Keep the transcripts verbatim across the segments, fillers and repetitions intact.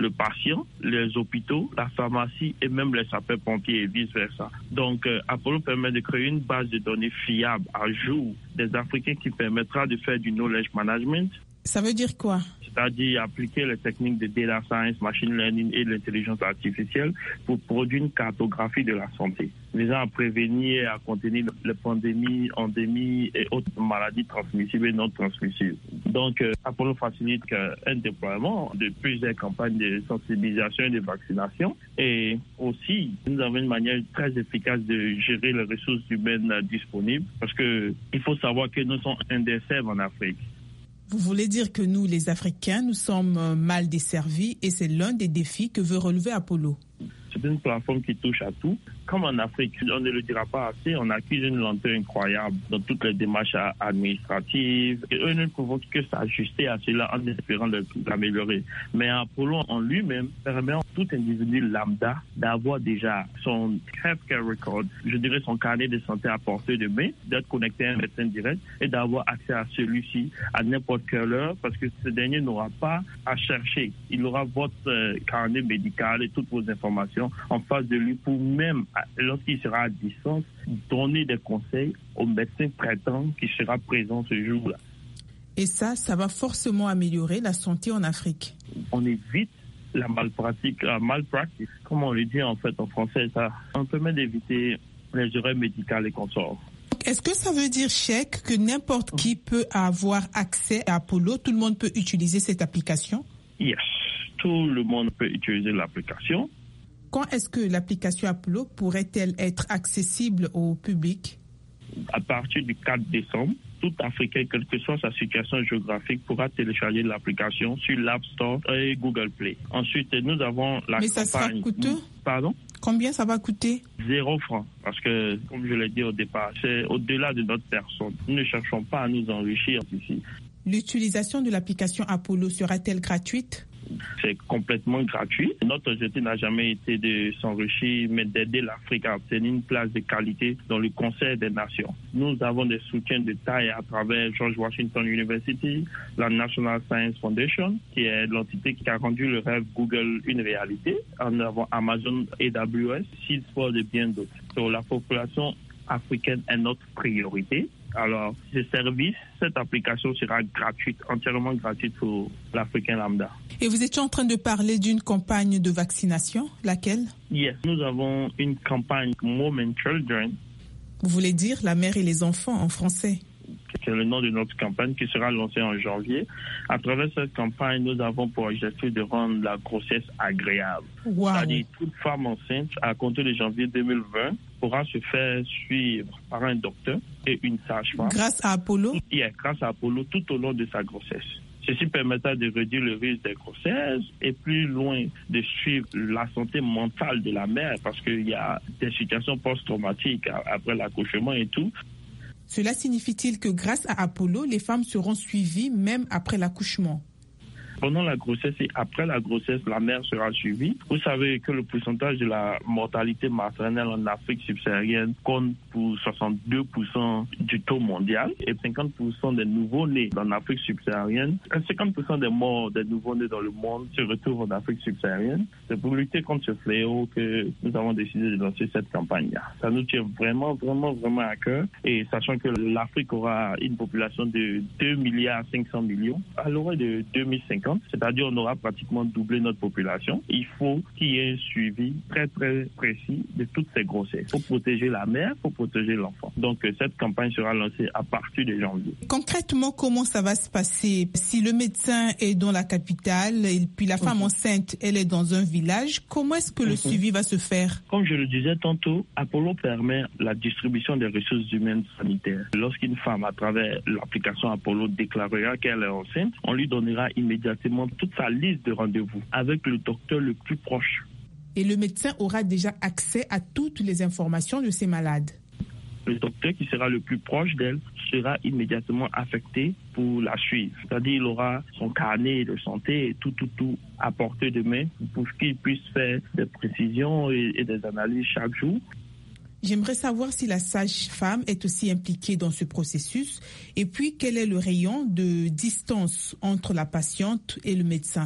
le patient, les hôpitaux, la pharmacie et même les sapeurs-pompiers et vice-versa. Donc, euh, Apollo permet de créer une base de données fiable à jour des Africains qui permettra de faire du knowledge management. Ça veut dire quoi? C'est-à-dire appliquer les techniques de data science, machine learning et l'intelligence artificielle pour produire une cartographie de la santé, visant à prévenir et à contenir les pandémies, endémies et autres maladies transmissibles et non transmissibles. Donc, euh, Apollo facilite euh, un déploiement de plusieurs campagnes de sensibilisation et de vaccination. Et aussi, nous avons une manière très efficace de gérer les ressources humaines euh, disponibles, parce que il faut savoir que nous sommes indécents en Afrique. Vous voulez dire que nous, les Africains, nous sommes mal desservis et c'est l'un des défis que veut relever Apollo. C'est une plateforme qui touche à tout. Comme en Afrique, on ne le dira pas assez, on accuse une lenteur incroyable dans toutes les démarches administratives. Et eux ne pouvons que s'ajuster à cela en espérant l'améliorer. Mais Apollo en lui-même permet à tout individu lambda d'avoir déjà son healthcare record, je dirais son carnet de santé à portée de main, d'être connecté à un médecin direct et d'avoir accès à celui-ci à n'importe quelle heure, parce que ce dernier n'aura pas à chercher. Il aura votre euh, carnet médical et toutes vos informations en face de lui pour même, lorsqu'il sera à distance, donner des conseils au médecin traitant qui sera présent ce jour-là. Et ça, ça va forcément améliorer la santé en Afrique. On évite la malpratique, la malpractice, comme on le dit en fait en français, ça, on permet d'éviter les erreurs médicales et consorts. Est-ce que ça veut dire, Cheikh, que n'importe qui peut avoir accès à Apollo? Tout le monde peut utiliser cette application? Yes, tout le monde peut utiliser l'application. Quand est-ce que l'application Apollo pourrait-elle être accessible au public? À partir du quatre décembre, tout Africain, quelle que soit sa situation géographique, pourra télécharger l'application sur l'App Store et Google Play. Ensuite, nous avons la Mais campagne... ça sera coûteux? Pardon? Combien ça va coûter? Zéro franc. Parce que, comme je l'ai dit au départ, c'est au-delà de notre personne. Nous ne cherchons pas à nous enrichir ici. L'utilisation de l'application Apollo sera-t-elle gratuite? C'est complètement gratuit. Notre objectif n'a jamais été de s'enrichir, mais d'aider l'Afrique à obtenir une place de qualité dans le concert des nations. Nous avons des soutiens de taille à travers George Washington University, la National Science Foundation, qui est l'entité qui a rendu le rêve Google une réalité. En avant Amazon A W S, Salesforce et bien d'autres. Donc, la population africaine est notre priorité. Alors, ce service, cette application sera gratuite, entièrement gratuite pour l'Africain lambda. Et vous étiez en train de parler d'une campagne de vaccination, laquelle? Yes, nous avons une campagne Mom and Children. Vous voulez dire la mère et les enfants en français? C'est le nom de notre campagne qui sera lancée en janvier. À travers cette campagne, nous avons pour objectif de rendre la grossesse agréable. Wow. C'est-à-dire toute femme enceinte, à compter de janvier deux mille vingt, pourra se faire suivre par un docteur et une sage-femme. Grâce à Apollo? Yeah, grâce à Apollo tout au long de sa grossesse. Ceci permettra de réduire le risque des grossesses et plus loin de suivre la santé mentale de la mère parce qu'il y a des situations post-traumatiques après l'accouchement et tout. Cela signifie-t-il que grâce à Apollo, les femmes seront suivies même après l'accouchement? Pendant la grossesse et après la grossesse, la mère sera suivie. Vous savez que le pourcentage de la mortalité maternelle en Afrique subsaharienne compte pour soixante-deux pour cent du taux mondial et cinquante pour cent des nouveaux-nés en Afrique subsaharienne. cinquante pour cent des morts des nouveaux-nés dans le monde se retrouvent en Afrique subsaharienne. C'est pour lutter contre ce fléau que nous avons décidé de lancer cette campagne-là. Ça nous tient vraiment, vraiment, vraiment à cœur. Et sachant que l'Afrique aura une population de deux milliards cinq cents millions à l'horizon de deux mille cinquante, c'est-à-dire on aura pratiquement doublé notre population. Il faut qu'il y ait un suivi très très précis de toutes ces grossesses. Il faut protéger la mère, il faut protéger l'enfant. Donc cette campagne sera lancée à partir de janvier. Concrètement, comment ça va se passer? Si le médecin est dans la capitale et puis la femme mm-hmm. enceinte, elle est dans un village, comment est-ce que le mm-hmm. suivi va se faire? Comme je le disais tantôt, Apollo permet la distribution des ressources humaines sanitaires. Lorsqu'une femme, à travers l'application Apollo, déclarera qu'elle est enceinte, on lui donnera immédiatement toute sa liste de rendez-vous avec le docteur le plus proche. Et le médecin aura déjà accès à toutes les informations de ces malades. Le docteur qui sera le plus proche d'elle sera immédiatement affecté pour la suivre. C'est-à-dire il aura son carnet de santé et tout, tout, tout à portée de main pour qu'il puisse faire des précisions et, et des analyses chaque jour. J'aimerais savoir si la sage-femme est aussi impliquée dans ce processus et puis quel est le rayon de distance entre la patiente et le médecin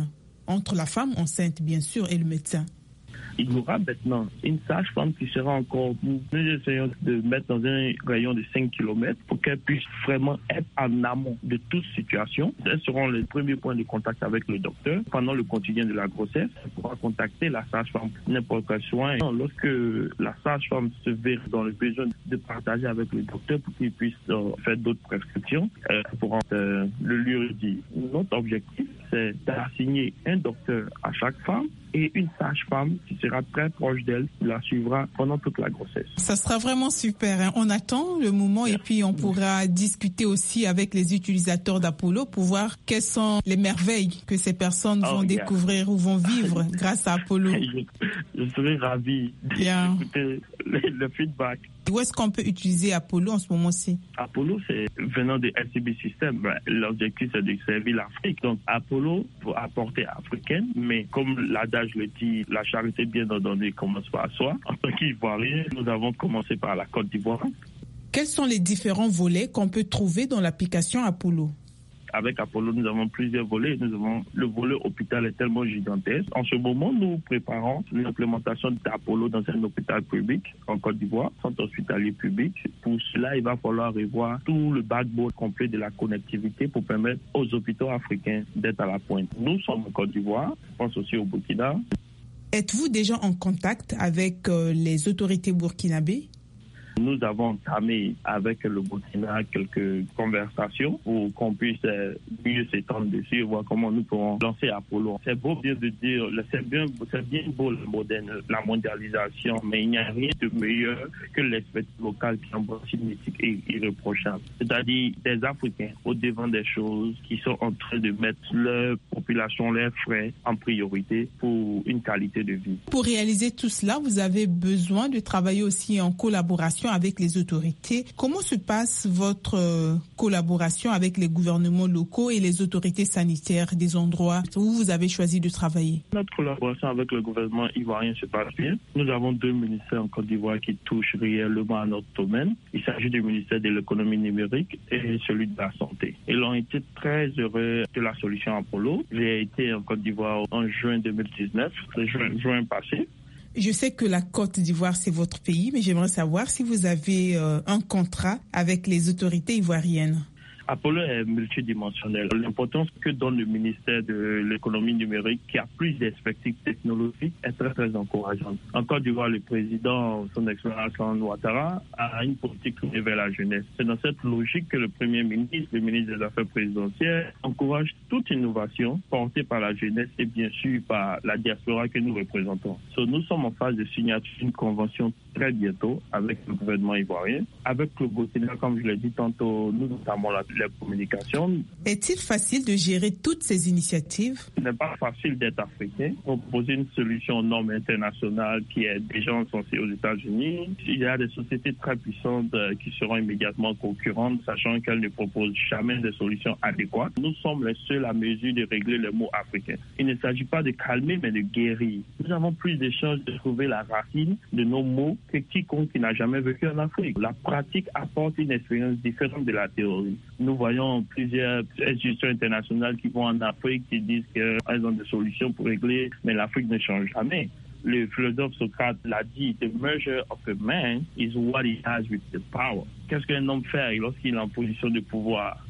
entre la femme enceinte, bien sûr, et le médecin? Il y aura maintenant une sage-femme qui sera encore, nous essayons de mettre dans un rayon de cinq kilomètres pour qu'elle puisse vraiment être en amont de toute situation. Elles seront les premiers points de contact avec le docteur. Pendant le quotidien de la grossesse, elle pourra contacter la sage-femme pour n'importe quel soin. Lorsque la sage-femme se verra dans le besoin de partager avec le docteur pour qu'il puisse euh, faire d'autres prescriptions, elle pourra euh, le lui redire. Notre objectif, c'est d'assigner un docteur à chaque femme et une sage-femme qui sera très proche d'elle, qui la suivra pendant toute la grossesse. Ça sera vraiment super. Hein? On attend le moment et puis on pourra discuter aussi avec les utilisateurs d'Apollo pour voir quelles sont les merveilles que ces personnes vont oh, yeah. découvrir ou vont vivre grâce à Apollo. Je, je serai ravi d'écouter le, le feedback. Où est-ce qu'on peut utiliser Apollo en ce moment-ci? Apollo, c'est venant de L C B System. L'objectif, c'est de servir l'Afrique. Donc, Apollo, pour apporter africaine, mais comme l'adage le dit, la charité bien ordonnée commence par soi. En tant qu'Ivoirien, nous avons commencé par la Côte d'Ivoire. Quels sont les différents volets qu'on peut trouver dans l'application Apollo? Avec Apollo, nous avons plusieurs volets. Nous avons le volet hôpital est tellement gigantesque. En ce moment, nous préparons l'implémentation d'Apollo dans un hôpital public en Côte d'Ivoire, centre hospitalier public. Pour cela, il va falloir revoir tout le backbone complet de la connectivité pour permettre aux hôpitaux africains d'être à la pointe. Nous sommes en Côte d'Ivoire, je pense aussi au Burkina. Êtes-vous déjà en contact avec euh, les autorités burkinabées? Nous avons entamé avec le Burkina quelques conversations pour qu'on puisse mieux s'étendre dessus et voir comment nous pourrons lancer Apollo. C'est beau bien de dire, c'est bien, c'est bien beau le moderne, la mondialisation, mais il n'y a rien de meilleur que l'expertise locale qui est en principe mythique et irréprochable. C'est-à-dire des Africains au devant des choses qui sont en train de mettre leur population, leurs frais en priorité pour une qualité de vie. Pour réaliser tout cela, vous avez besoin de travailler aussi en collaboration avec les autorités. Comment se passe votre euh, collaboration avec les gouvernements locaux et les autorités sanitaires des endroits où vous avez choisi de travailler? Notre collaboration avec le gouvernement ivoirien se passe bien. Nous avons deux ministères en Côte d'Ivoire qui touchent réellement à notre domaine. Il s'agit du ministère de l'économie numérique et celui de la santé. Ils ont été très heureux de la solution Apollo. J'ai été en Côte d'Ivoire en juin deux mille dix-neuf, juin, juin passé. Je sais que la Côte d'Ivoire, c'est votre pays, mais j'aimerais savoir si vous avez euh, un contrat avec les autorités ivoiriennes. Apollo est multidimensionnel. L'importance que donne le ministère de l'économie numérique, qui a plus d'expertise technologique, est très, très encourageante. En Côte d'Ivoire, le président, son excellence Ouattara, a une politique tournée vers la jeunesse. C'est dans cette logique que le Premier ministre, le ministre des Affaires présidentielles, encourage toute innovation portée par la jeunesse et bien sûr par la diaspora que nous représentons. So, nous sommes en phase de signature d'une convention très bientôt avec le gouvernement ivoirien. Avec le Burkina, comme je l'ai dit tantôt, nous entamons la la communication. Est-il facile de gérer toutes ces initiatives? Ce n'est pas facile d'être africain. Proposer une solution aux normes internationales qui est déjà censée aux États-Unis. Il y a des sociétés très puissantes qui seront immédiatement concurrentes, sachant qu'elles ne proposent jamais de solutions adéquates. Nous sommes les seuls à mesure de régler les mots africains. Il ne s'agit pas de calmer, mais de guérir. Nous avons plus de chances de trouver la racine de nos mots que quiconque qui n'a jamais vécu en Afrique. La pratique apporte une expérience différente de la théorie. Nous voyons plusieurs institutions internationales qui vont en Afrique, qui disent qu'elles ont des solutions pour régler, mais l'Afrique ne change jamais. Le philosophe Socrate l'a dit, the measure of a man is what he has with the power. Qu'est-ce qu'un homme fait lorsqu'il est en position de pouvoir?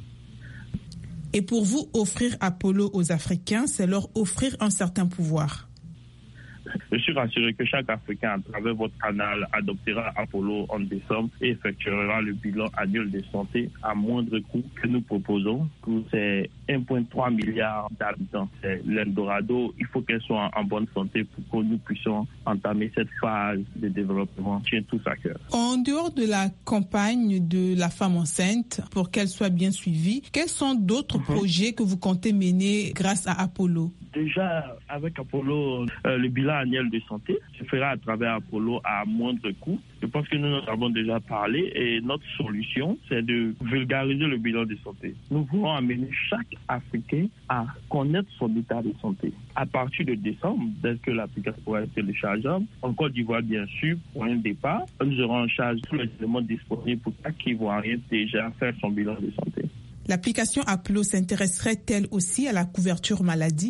Et pour vous, offrir Apollo aux Africains, c'est leur offrir un certain pouvoir. Je suis rassuré que chaque Africain, à travers votre canal, adoptera Apollo en décembre et effectuera le bilan annuel de santé à moindre coût que nous proposons. C'est un virgule trois milliard d'habitants. C'est l'Eldorado. Il faut qu'elle soit en bonne santé pour que nous puissions entamer cette phase de développement. Tient tous à cœur. En dehors de la campagne de la femme enceinte, pour qu'elle soit bien suivie, quels sont d'autres mm-hmm. projets que vous comptez mener grâce à Apollo? Déjà, avec Apollo, euh, le bilan annuel de santé se fera à travers Apollo à moindre coût. Je pense que nous en avons déjà parlé et notre solution, c'est de vulgariser le bilan de santé. Nous voulons amener chaque Africain à connaître son état de santé. À partir de décembre, dès que l'application pourra être téléchargeable, en Côte d'Ivoire, bien sûr, pour un départ, nous aurons en charge tous les éléments disponibles pour chaque Ivoirien déjà faire son bilan de santé. L'application Apollo s'intéresserait-elle aussi à la couverture maladie?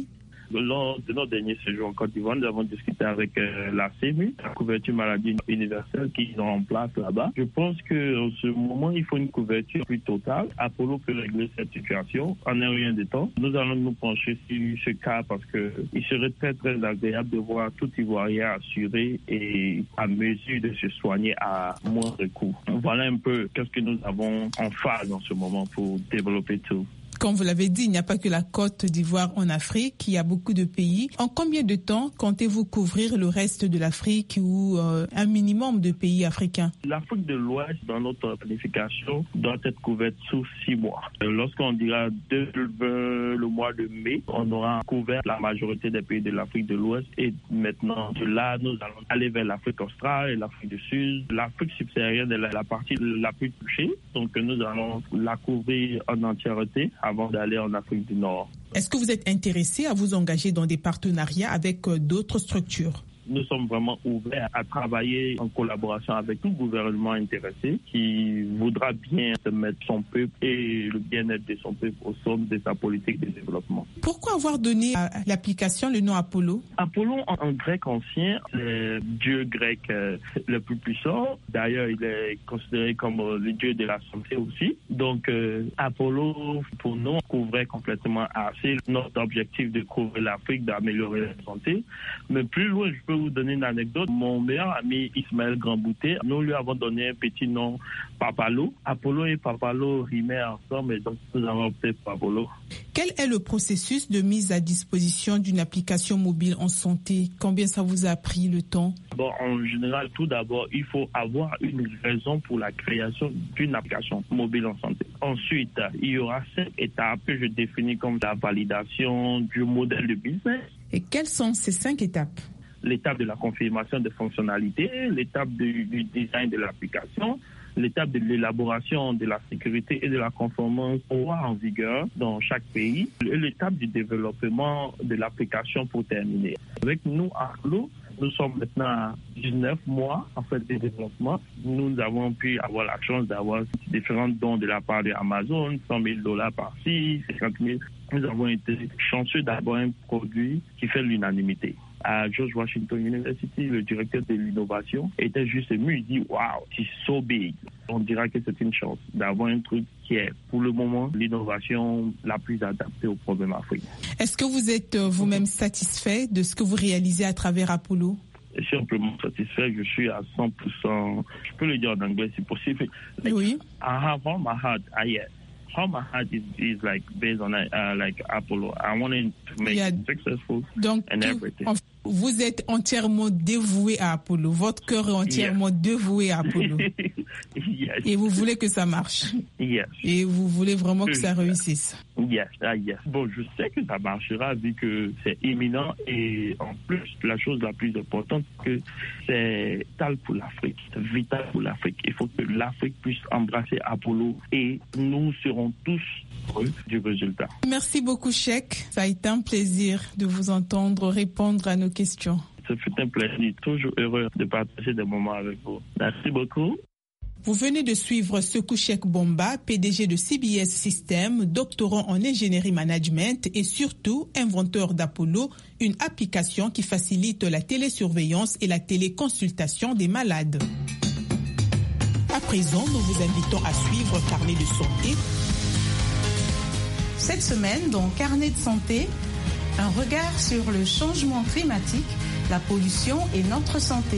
Lors de notre dernier séjour en Côte d'Ivoire, nous avons discuté avec euh, la C M U, la couverture maladie universelle qu'ils ont en place là-bas. Je pense qu'en ce moment, il faut une couverture plus totale. Apollo peut régler cette situation en un rien de temps. Nous allons nous pencher sur ce cas parce qu'il serait très très agréable de voir tout Ivoirien assuré et à mesure de se soigner à moindre coût. Voilà un peu qu'est-ce que nous avons en phase en ce moment pour développer tout. Comme vous l'avez dit, il n'y a pas que la Côte d'Ivoire en Afrique, il y a beaucoup de pays. En combien de temps comptez-vous couvrir le reste de l'Afrique ou euh, un minimum de pays africains? L'Afrique de l'Ouest, dans notre planification, doit être couverte sous six mois. Lorsqu'on dira deux mille vingt, le mois de mai, on aura couvert la majorité des pays de l'Afrique de l'Ouest et maintenant, de là, nous allons aller vers l'Afrique australe et l'Afrique du Sud. L'Afrique subsaharienne est la partie la plus touchée, donc nous allons la couvrir en entièreté avant d'aller en Afrique du Nord. Est-ce que vous êtes intéressé à vous engager dans des partenariats avec d'autres structures? Nous sommes vraiment ouverts à travailler en collaboration avec tout gouvernement intéressé qui voudra bien mettre son peuple et le bien-être de son peuple au centre de sa politique de développement. Pourquoi avoir donné à l'application le nom Apollo? Apollo, en grec ancien, c'est le dieu grec le plus puissant. D'ailleurs, il est considéré comme le dieu de la santé aussi. Donc, euh, Apollo, pour nous, couvrait complètement assez notre objectif de couvrir l'Afrique, d'améliorer la santé. Mais plus loin, je peux vous donner une anecdote. Mon meilleur ami Ismaël Grandbouté, nous lui avons donné un petit nom, Papalo. Apollo et Papalo rimaient ensemble et donc nous avons opté pour Apollo. Quel est le processus de mise à disposition d'une application mobile en santé? Combien ça vous a pris le temps? Bon, en général, tout d'abord, il faut avoir une raison pour la création d'une application mobile en santé. Ensuite, il y aura cinq étapes que je définis comme la validation du modèle de business. Et quelles sont ces cinq étapes? L'étape de la confirmation de fonctionnalités, l'étape du, du design de l'application, l'étape de l'élaboration de la sécurité et de la conformance aux lois en vigueur dans chaque pays, et l'étape du développement de l'application pour terminer. Avec nous, à Apollo, nous sommes maintenant à dix-neuf mois en fait de développement. Nous avons pu avoir la chance d'avoir différents dons de la part de Amazon, cent mille dollars par-ci, cinquante mille. Nous avons été chanceux d'avoir un produit qui fait l'unanimité. À George Washington University, le directeur de l'innovation était juste ému. Il dit « Wow, c'est so big ». On dira que c'est une chance d'avoir un truc qui est, pour le moment, l'innovation la plus adaptée aux problèmes africains. Est-ce que vous êtes vous-même satisfait de ce que vous réalisez à travers Apollo? Simplement satisfait, je suis à cent pour cent, je peux le dire en anglais si possible. Like, oui. I have all my heart, I yes. How my heart is, is like based on uh, like Apollo. I wanted to make yeah. it successful Donc, and tout, everything. En, vous êtes entièrement dévoué à Apollo. Votre cœur est entièrement yes. dévoué à Apollo. Yes. Et vous voulez que ça marche. Yes. Et vous voulez vraiment que ça réussisse. Yes, ah, yes. Bon, je sais que ça marchera vu que c'est imminent et en plus, la chose la plus importante, c'est que c'est vital pour l'Afrique. C'est vital pour l'Afrique. Il faut que l'Afrique puisse embrasser Apollo et nous serons tous heureux du résultat. Merci beaucoup, Cheikh. Ça a été un plaisir de vous entendre répondre à nos questions. Ça fait un plaisir. Toujours heureux de partager des moments avec vous. Merci beaucoup. Vous venez de suivre Sekou Cheikh Bomba, P D G de C B S Systems, doctorant en ingénierie management et surtout inventeur d'Apollo, une application qui facilite la télésurveillance et la téléconsultation des malades. À présent, nous vous invitons à suivre Carnet de santé. Cette semaine, dans Carnet de santé, un regard sur le changement climatique, la pollution et notre santé.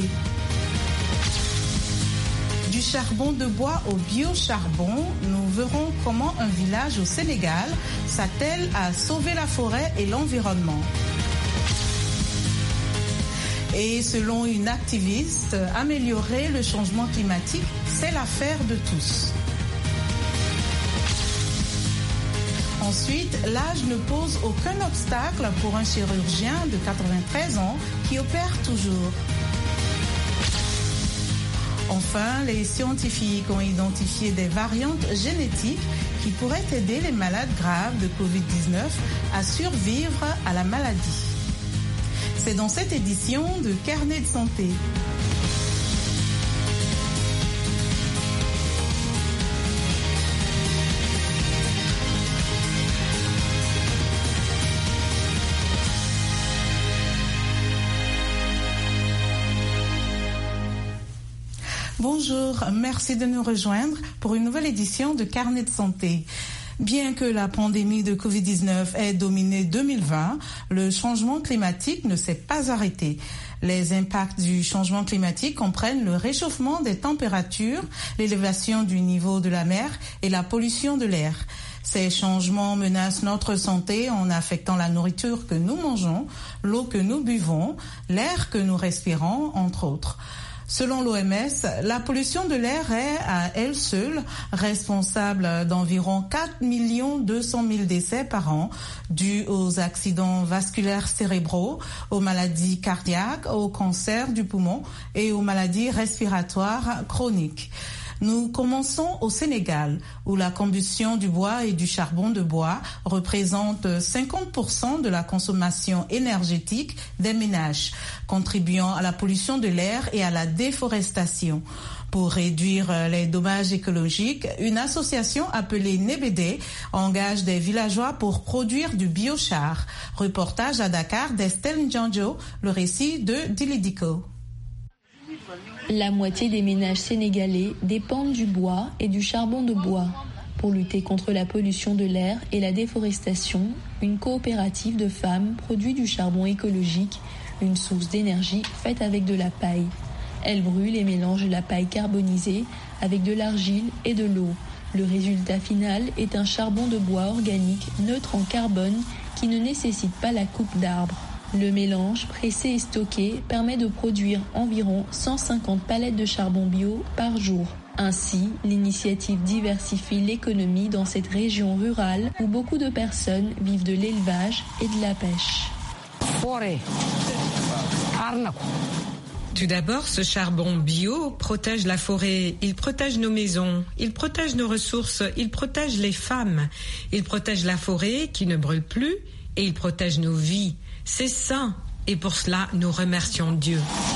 Du charbon de bois au biocharbon, nous verrons comment un village au Sénégal s'attelle à sauver la forêt et l'environnement. Et selon une activiste, améliorer le changement climatique, c'est l'affaire de tous. Ensuite, l'âge ne pose aucun obstacle pour un chirurgien de quatre-vingt-treize ans qui opère toujours. Enfin, les scientifiques ont identifié des variantes génétiques qui pourraient aider les malades graves de covid dix-neuf à survivre à la maladie. C'est dans cette édition de Carnet de santé. Bonjour, merci de nous rejoindre pour une nouvelle édition de Carnet de santé. Bien que la pandémie de covid dix-neuf ait dominé deux mille vingt, le changement climatique ne s'est pas arrêté. Les impacts du changement climatique comprennent le réchauffement des températures, l'élévation du niveau de la mer et la pollution de l'air. Ces changements menacent notre santé en affectant la nourriture que nous mangeons, l'eau que nous buvons, l'air que nous respirons, entre autres. Selon l'O M S, la pollution de l'air est à elle seule responsable d'environ quatre millions deux cent mille décès par an dus aux accidents vasculaires cérébraux, aux maladies cardiaques, au cancer du poumon et aux maladies respiratoires chroniques. Nous commençons au Sénégal, où la combustion du bois et du charbon de bois représente cinquante pour cent de la consommation énergétique des ménages, contribuant à la pollution de l'air et à la déforestation. Pour réduire les dommages écologiques, une association appelée Nebede engage des villageois pour produire du biochar. Reportage à Dakar d'Estelle Ndjanjo, le récit de Dilidiko. La moitié des ménages sénégalais dépendent du bois et du charbon de bois. Pour lutter contre la pollution de l'air et la déforestation, une coopérative de femmes produit du charbon écologique, une source d'énergie faite avec de la paille. Elle brûle et mélange la paille carbonisée avec de l'argile et de l'eau. Le résultat final est un charbon de bois organique neutre en carbone qui ne nécessite pas la coupe d'arbres. Le mélange, pressé et stocké, permet de produire environ cent cinquante palettes de charbon bio par jour. Ainsi, l'initiative diversifie l'économie dans cette région rurale où beaucoup de personnes vivent de l'élevage et de la pêche. Tout d'abord, ce charbon bio protège la forêt, il protège nos maisons, il protège nos ressources, il protège les femmes, il protège la forêt qui ne brûle plus et il protège nos vies. C'est sain et pour cela, nous remercions Dieu.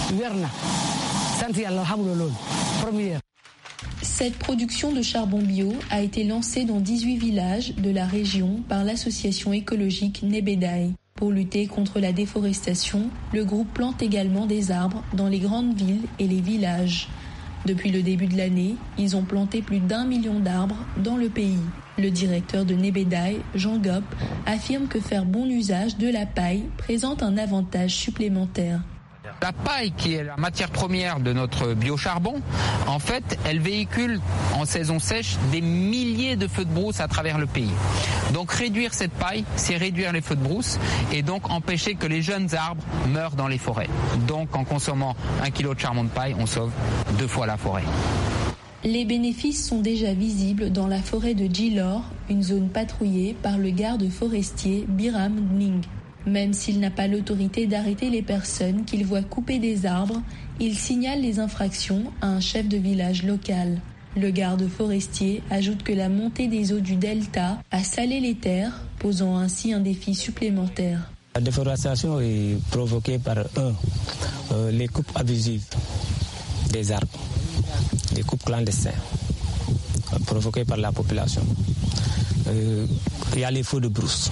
Cette production de charbon bio a été lancée dans dix-huit villages de la région par l'association écologique Nebedai. Pour lutter contre la déforestation, le groupe plante également des arbres dans les grandes villes et les villages. Depuis le début de l'année, ils ont planté plus d'un million d'arbres dans le pays. Le directeur de Nebedai, Jean Gop, affirme que faire bon usage de la paille présente un avantage supplémentaire. La paille, qui est la matière première de notre biocharbon, en fait, elle véhicule en saison sèche des milliers de feux de brousse à travers le pays. Donc réduire cette paille, c'est réduire les feux de brousse et donc empêcher que les jeunes arbres meurent dans les forêts. Donc en consommant un kilo de charbon de paille, on sauve deux fois la forêt. Les bénéfices sont déjà visibles dans la forêt de Djilor, une zone patrouillée par le garde forestier Biram Ning. Même s'il n'a pas l'autorité d'arrêter les personnes qu'il voit couper des arbres, il signale les infractions à un chef de village local. Le garde forestier ajoute que la montée des eaux du delta a salé les terres, posant ainsi un défi supplémentaire. La déforestation est provoquée par un, euh, les coupes abusives des arbres, les coupes clandestines provoquées par la population. Euh, il y a les feux de brousse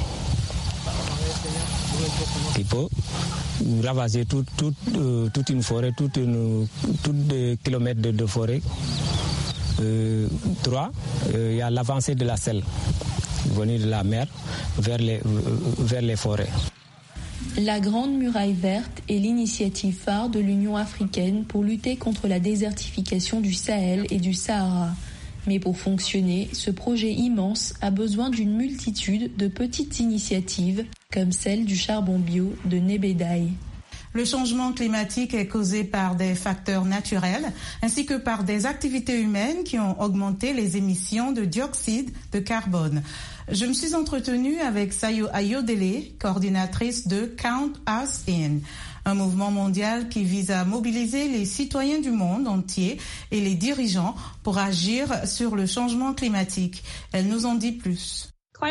qui peut ravager tout, tout, euh, toute une forêt, toute une, tout des kilomètres de, de forêt. Euh, trois, euh, il y a l'avancée de la sel venue de la mer vers les, vers les forêts. La Grande Muraille Verte est l'initiative phare de l'Union africaine pour lutter contre la désertification du Sahel et du Sahara. Mais pour fonctionner, ce projet immense a besoin d'une multitude de petites initiatives, comme celle du charbon bio de Nebedai. Le changement climatique est causé par des facteurs naturels ainsi que par des activités humaines qui ont augmenté les émissions de dioxyde de carbone. Je me suis entretenue avec Sayo Ayodele, coordinatrice de Count Us In, un mouvement mondial qui vise à mobiliser les citoyens du monde entier et les dirigeants pour agir sur le changement climatique. Elle nous en dit plus.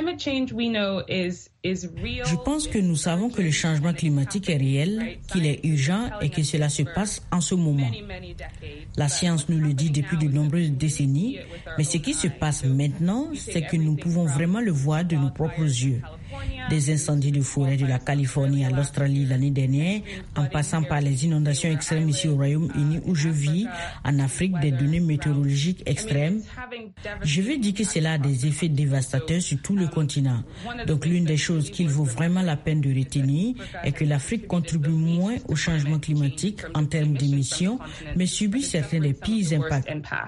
Je pense que nous savons que le changement climatique est réel, qu'il est urgent et que cela se passe en ce moment. La science nous le dit depuis de nombreuses décennies, mais ce qui se passe maintenant, c'est que nous pouvons vraiment le voir de nos propres yeux. des incendies de forêt de la Californie à l'Australie l'année dernière, en passant par les inondations extrêmes ici au Royaume-Uni où je vis, en Afrique, des données météorologiques extrêmes. Je veux dire que cela a des effets dévastateurs sur tout le continent. Donc l'une des choses qu'il vaut vraiment la peine de retenir est que l'Afrique contribue moins au changement climatique en termes d'émissions, mais subit certains des pires impacts.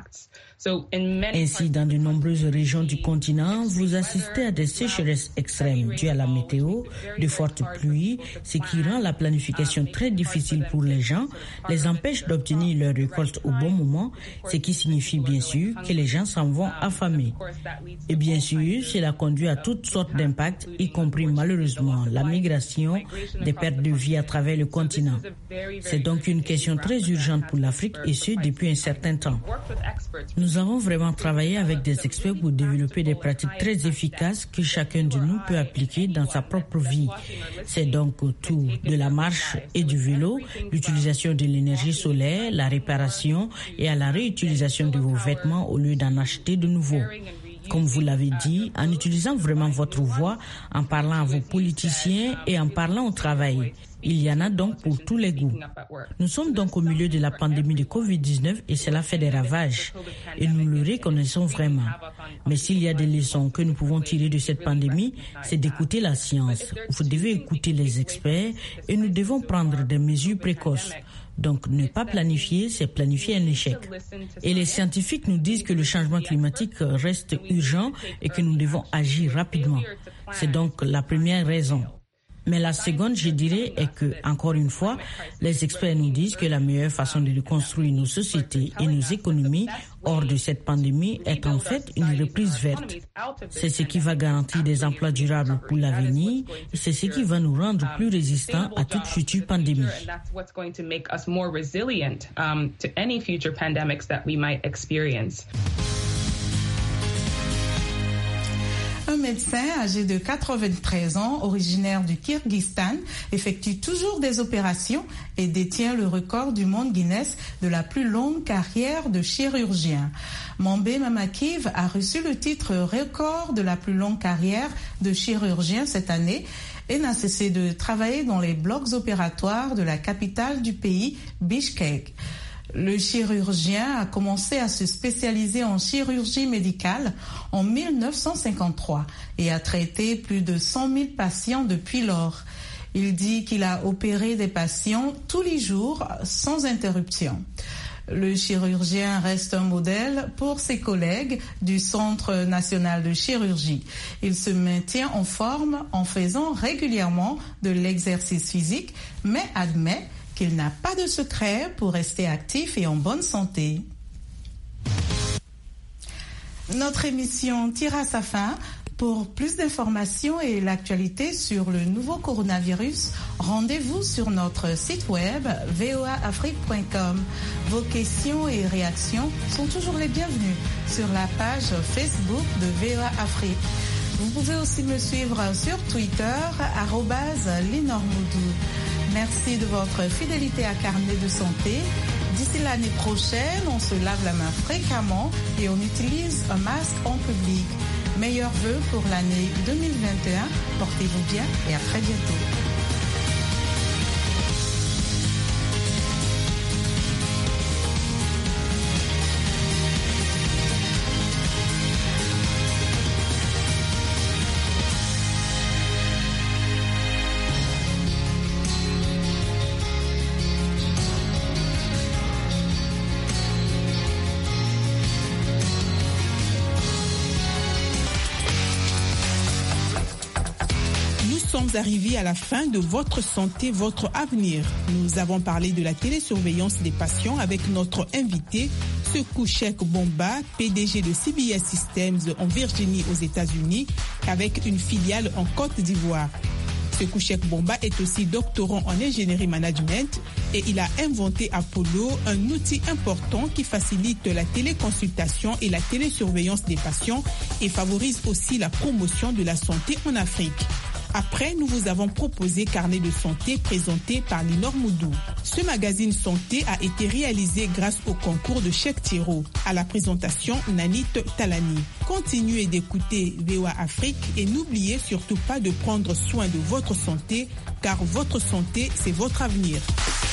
Ainsi, dans de nombreuses régions du continent, vous assistez à des sécheresses extrêmes dues à la météo, de fortes pluies, ce qui rend la planification très difficile pour les gens, les empêche d'obtenir leur récolte au bon moment, ce qui signifie bien sûr que les gens s'en vont affamés. Et bien sûr, cela conduit à toutes sortes d'impacts, y compris malheureusement la migration, des pertes de vie à travers le continent. C'est donc une question très urgente pour l'Afrique et ce, depuis un certain temps. Nous avons vraiment travaillé avec des experts pour développer des pratiques très efficaces que chacun de nous peut appliquer dans sa propre vie. C'est donc tout de la marche et du vélo, l'utilisation de l'énergie solaire, la réparation et à la réutilisation de vos vêtements au lieu d'en acheter de nouveaux. Comme vous l'avez dit, en utilisant vraiment votre voix, en parlant à vos politiciens et en parlant au travail. Il y en a donc pour tous les goûts. Nous sommes donc au milieu de la pandémie de covid dix-neuf et cela fait des ravages. Et nous le reconnaissons vraiment. Mais s'il y a des leçons que nous pouvons tirer de cette pandémie, c'est d'écouter la science. Vous devez écouter les experts et nous devons prendre des mesures précoces. Donc, ne pas planifier, c'est planifier un échec. Et les scientifiques nous disent que le changement climatique reste urgent et que nous devons agir rapidement. C'est donc la première raison. Mais la seconde, je dirais, est que, encore une fois, les experts nous disent que la meilleure façon de reconstruire nos sociétés et nos économies hors de cette pandémie est en fait une reprise verte. C'est ce qui va garantir des emplois durables pour l'avenir et c'est ce qui va nous rendre plus résistants à toute future pandémie. Un médecin âgé de quatre-vingt-treize ans, originaire du Kirghizstan, effectue toujours des opérations et détient le record du monde Guinness de la plus longue carrière de chirurgien. Mambé Mamakiv a reçu le titre record de la plus longue carrière de chirurgien cette année et n'a cessé de travailler dans les blocs opératoires de la capitale du pays, Bishkek. Le chirurgien a commencé à se spécialiser en chirurgie médicale en mille neuf cent cinquante-trois et a traité plus de cent mille patients depuis lors. Il dit qu'il a opéré des patients tous les jours sans interruption. Le chirurgien reste un modèle pour ses collègues du Centre national de chirurgie. Il se maintient en forme en faisant régulièrement de l'exercice physique, mais admet qu'il n'a pas de secret pour rester actif et en bonne santé. Notre émission tire à sa fin. Pour plus d'informations et l'actualité sur le nouveau coronavirus, rendez-vous sur notre site web v o a afrique point com. Vos questions et réactions sont toujours les bienvenues sur la page Facebook de V O A Afrique. Vous pouvez aussi me suivre sur Twitter, arobase Linormoudou. Merci de votre fidélité à Carnet de santé. D'ici l'année prochaine, on se lave la main fréquemment et on utilise un masque en public. Meilleurs vœux pour l'année deux mille vingt et un. Portez-vous bien et à très bientôt. Nous sommes arrivés à la fin de Votre santé, votre avenir. Nous avons parlé de la télésurveillance des patients avec notre invité, Sekou Cheikh Bomba, P D G de C B S Systems en Virginie aux États-Unis, avec une filiale en Côte d'Ivoire. Sekou Cheikh Bomba est aussi doctorant en ingénierie management et il a inventé Apollo, un outil important qui facilite la téléconsultation et la télésurveillance des patients et favorise aussi la promotion de la santé en Afrique. Après, nous vous avons proposé Carnet de santé présenté par Linor Moudou. Ce magazine santé a été réalisé grâce au concours de Cheikh Thiro. À la présentation, Nanit Talani. Continuez d'écouter V O A Afrique et n'oubliez surtout pas de prendre soin de votre santé, car votre santé, c'est votre avenir.